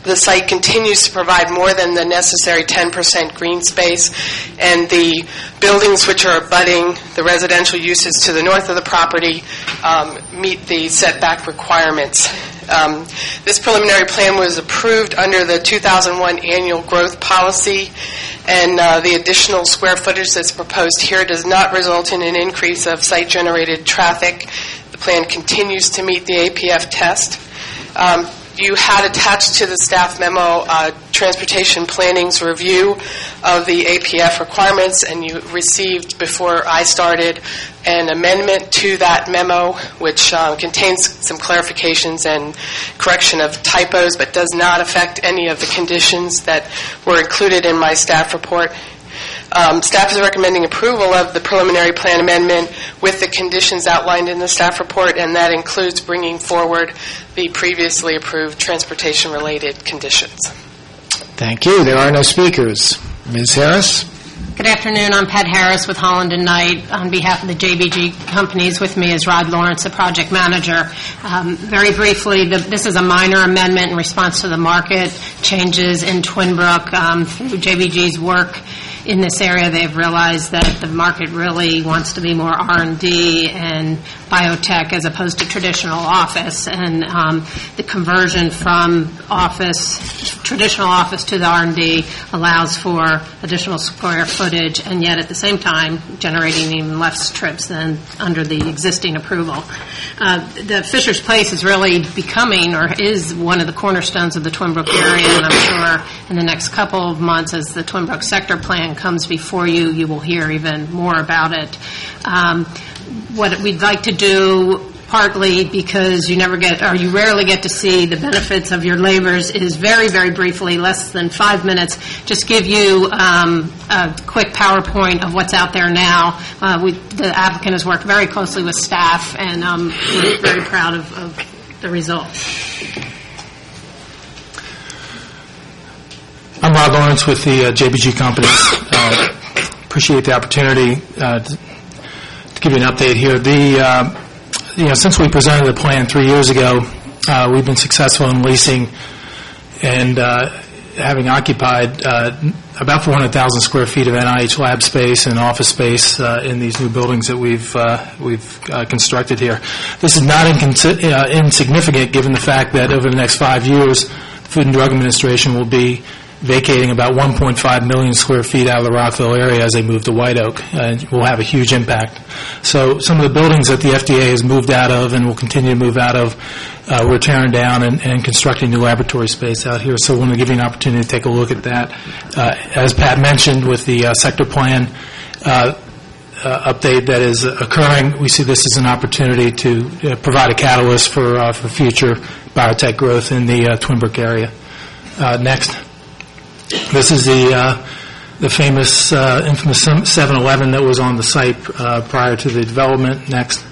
the site continues to provide more than the necessary ten percent green space, and the buildings which are abutting the residential uses to the north of the property um, meet the setback requirements. Um, this preliminary plan was approved under the two thousand one annual growth policy, and uh, the additional square footage that's proposed here does not result in an increase of site-generated traffic. The plan continues to meet the A P F test. Um, you had attached to the staff memo uh, Transportation Planning's review of the A P F requirements, and you received, before I started, an amendment to that memo which uh, contains some clarifications and correction of typos, but does not affect any of the conditions that were included in my staff report. Um, staff is recommending approval of the preliminary plan amendment with the conditions outlined in the staff report, and that includes bringing forward the previously approved transportation-related conditions. Thank you. There are no speakers. Miz Harris? Good afternoon. I'm Pat Harris with Holland and Knight. On behalf of the J B G companies, with me is Rod Lawrence, the project manager. Um, very briefly, the, this is a minor amendment in response to the market changes in Twinbrook. Um, through J B G's work in this area, they've realized that the market really wants to be more R and D and biotech as opposed to traditional office, and um, the conversion from office, traditional office to the R and D allows for additional square footage, and yet at the same time generating even less trips than under the existing approval. Uh, the Fisher's Place is really becoming, or is, one of the cornerstones of the Twinbrook area, and I'm sure in the next couple of months as the Twinbrook sector plan comes before you, you will hear even more about it. Um, what we'd like to do, partly because you never get, or you rarely get to see the benefits of your labors, is very, very briefly, less than five minutes, just give you um, a quick PowerPoint of what's out there now. Uh, we, the applicant has worked very closely with staff, and um, we're very proud of, of the results. I'm Rod Lawrence with the uh, J B G companies. Uh, appreciate the opportunity uh, to, to give you an update here. The uh, you know, since we presented the plan three years ago, uh, we've been successful in leasing and uh, having occupied uh, about four hundred thousand square feet of N I H lab space and office space uh, in these new buildings that we've uh, we've uh, constructed here. This is not inconsi- uh, insignificant, given the fact that over the next five years, the Food and Drug Administration will be vacating about one point five million square feet out of the Rockville area as they move to White Oak, and will have a huge impact. So some of the buildings that the F D A has moved out of and will continue to move out of, uh, we're tearing down and, and constructing new laboratory space out here. So we want to give you an opportunity to take a look at that. Uh, as Pat mentioned, with the uh, sector plan uh, uh, update that is occurring, we see this as an opportunity to uh, provide a catalyst for, uh, for future biotech growth in the uh, Twinbrook area. Uh, next. This is the uh, the famous, uh, infamous seven eleven that was on the site uh, prior to the development. Next.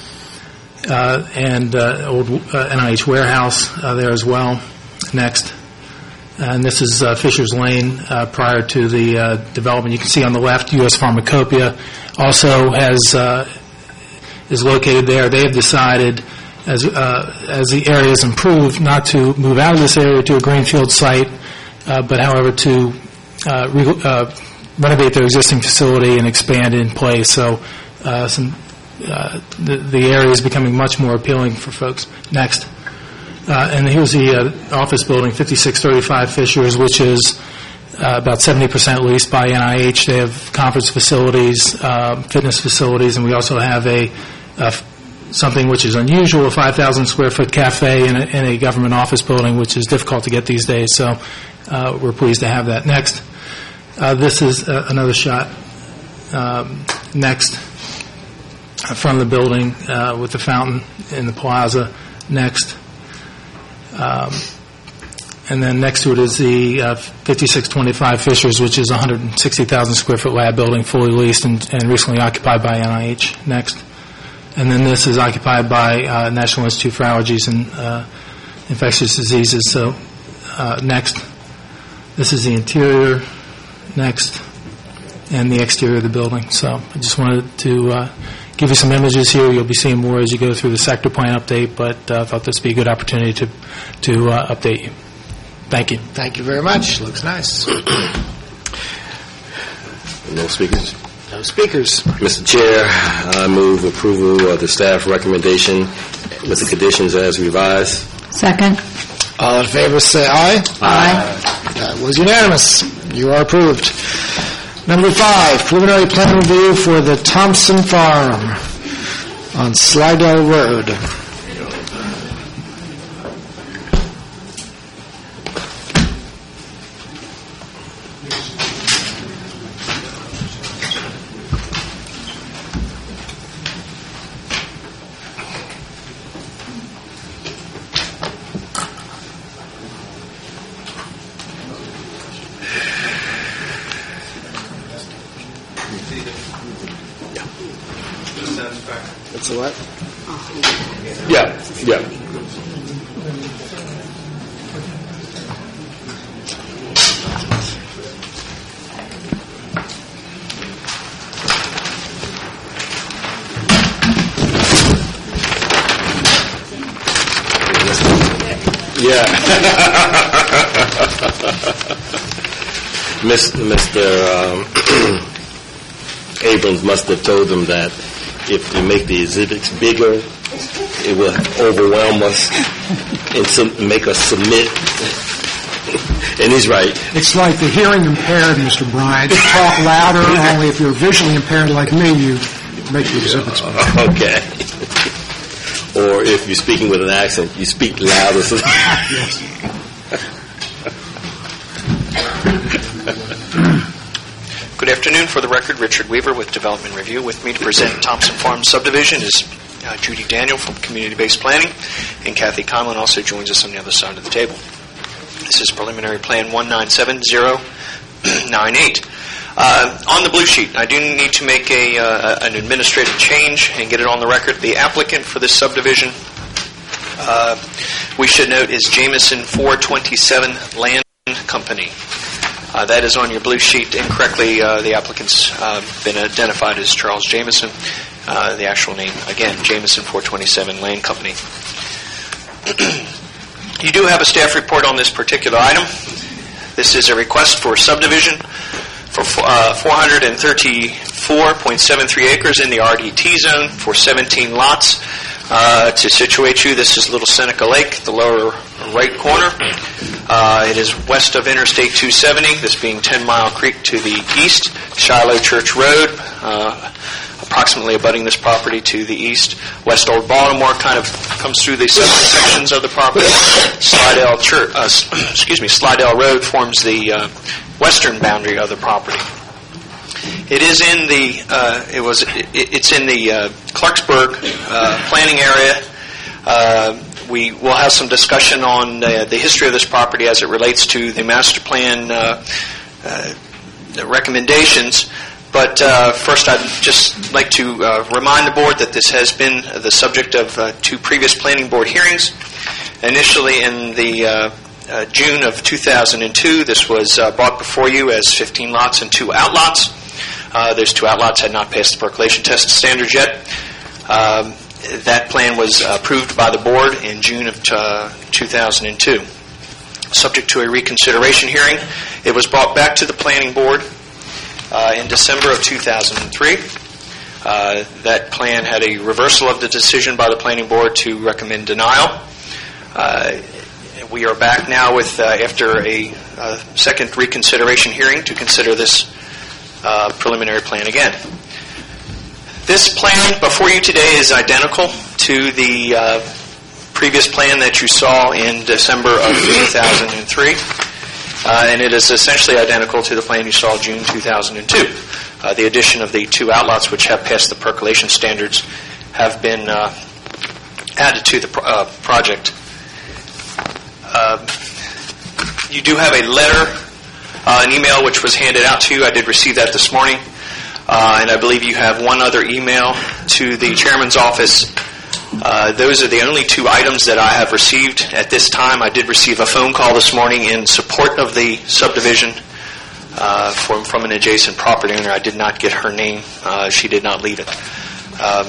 Uh, and uh, old uh, N I H warehouse uh, there as well. Next. And this is uh, Fisher's Lane uh, prior to the uh, development. You can see on the left, U S Pharmacopoeia also has uh, is located there. They have decided, as uh, as the area has improved, not to move out of this area to a greenfield site, Uh, but, however, to uh, re- uh, renovate their existing facility and expand in place. So uh, some, uh, the, the area is becoming much more appealing for folks. Next. Uh, and here's the uh, office building, fifty-six thirty-five Fishers, which is uh, about seventy percent leased by N I H. They have conference facilities, uh, fitness facilities, and we also have a uh, something which is unusual, a five thousand square foot cafe in a, in a government office building, which is difficult to get these days. So uh, we're pleased to have that. Next. Uh, this is uh, another shot. Um, next. Uh, front of the building uh, with the fountain in the plaza. Next. Um, and then next to it is the uh, fifty-six twenty-five Fishers, which is a one hundred sixty thousand square foot lab building, fully leased and, and recently occupied by N I H. Next. And then this is occupied by uh, National Institute for Allergies and uh, Infectious Diseases. So uh, next. This is the interior. Next. And the exterior of the building. So I just wanted to uh, give you some images here. You'll be seeing more as you go through the sector plan update, but I uh, thought this would be a good opportunity to, to uh, update you. Thank you. Thank you very much. Looks nice. No speakers? No speakers. Mister Chair, I move approval of the staff recommendation with the conditions as revised. Second. All in favor say aye. Aye. That was unanimous. You are approved. Number five, preliminary plan review for the Thompson Farm on Slidell Road. That's a what? Yeah, yeah. Yeah. Mister Um, Abrams must have told them that if you make the exhibits bigger, it will overwhelm us and sub- make us submit. And he's right. It's like the hearing impaired, Mister Bryant. You talk louder, only if you're visually impaired like me, you make the exhibits bigger. Okay. Or if you're speaking with an accent, you speak louder. So Yes. Good afternoon. For the record, Richard Weaver with Development Review. With me to present Thompson Farm subdivision is uh, Judy Daniel from Community-Based Planning, and Kathy Conlon also joins us on the other side of the table. This is preliminary plan one nine seven zero nine eight. Uh, on the blue sheet, I do need to make a uh, an administrative change and get it on the record. The applicant for this subdivision, uh, we should note, is Jameson four twenty-seven Land Company. Uh, that is on your blue sheet incorrectly. Uh, the applicant's uh, been identified as Charles Jameson. Uh, the actual name, again, Jameson four twenty-seven Land Company. You do have a staff report on this particular item. This is a request for subdivision for uh, four hundred thirty-four point seven three acres in the R D T zone for seventeen lots. Uh, to situate you, this is Little Seneca Lake, the lower right corner. Uh, it is west of Interstate two seventy, this being ten Mile Creek to the east, Shiloh Church Road, uh, approximately abutting this property to the east. West Old Baltimore kind of comes through the southern sections of the property. Slidell Church, uh, excuse me, Slidell Road forms the uh, western boundary of the property. It is in the uh, it was it, it's in the uh, Clarksburg uh, planning area. Uh, we will have some discussion on uh, the history of this property as it relates to the master plan uh, uh, recommendations. But uh, first, I'd just like to uh, remind the board that this has been the subject of uh, two previous planning board hearings. Initially, in the uh, uh, June of two thousand two, this was uh, brought before you as fifteen lots and two outlots. Uh, those two outlots had not passed the percolation test standards yet. Um, that plan was approved by the board in June of uh, two thousand two. Subject to a reconsideration hearing, it was brought back to the planning board uh, in December of two thousand three. Uh, that plan had a reversal of the decision by the planning board to recommend denial. Uh, we are back now with, uh, after a uh, second reconsideration hearing, to consider this Uh, preliminary plan again. This plan before you today is identical to the uh, previous plan that you saw in December of two thousand three, uh, and it is essentially identical to the plan you saw June two thousand two. Uh, the addition of the two outlots, which have passed the percolation standards, have been uh, added to the pro- uh, project. Uh, you do have a letter Uh, an email which was handed out to you. I did receive that this morning. Uh, and I believe you have one other email to the chairman's office. Uh, those are the only two items that I have received at this time. I did receive a phone call this morning in support of the subdivision uh, from, from an adjacent property owner. I did not get her name. Uh, she did not leave it. Um,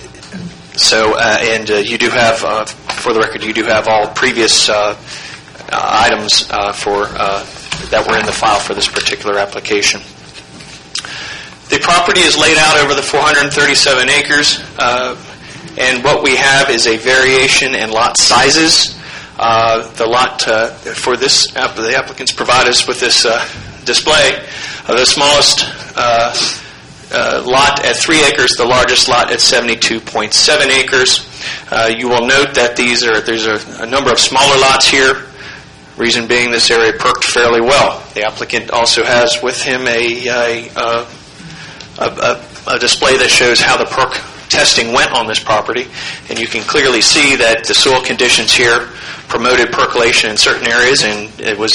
so, uh, and uh, you do have, uh, for the record, you do have all previous uh, uh, items uh, for uh, that were in the file for this particular application. The property is laid out over the four hundred thirty-seven acres, uh, and what we have is a variation in lot sizes. Uh, the lot uh, for this, app- the applicants provide us with this uh, display of the smallest uh, uh, lot at three acres, the largest lot at seventy-two point seven acres. Uh, you will note that these are there's a, a number of smaller lots here. Reason being, this area perked fairly well. The applicant also has with him a a, a, a, a display that shows how the perk testing went on this property, and you can clearly see that the soil conditions here promoted percolation in certain areas, and it was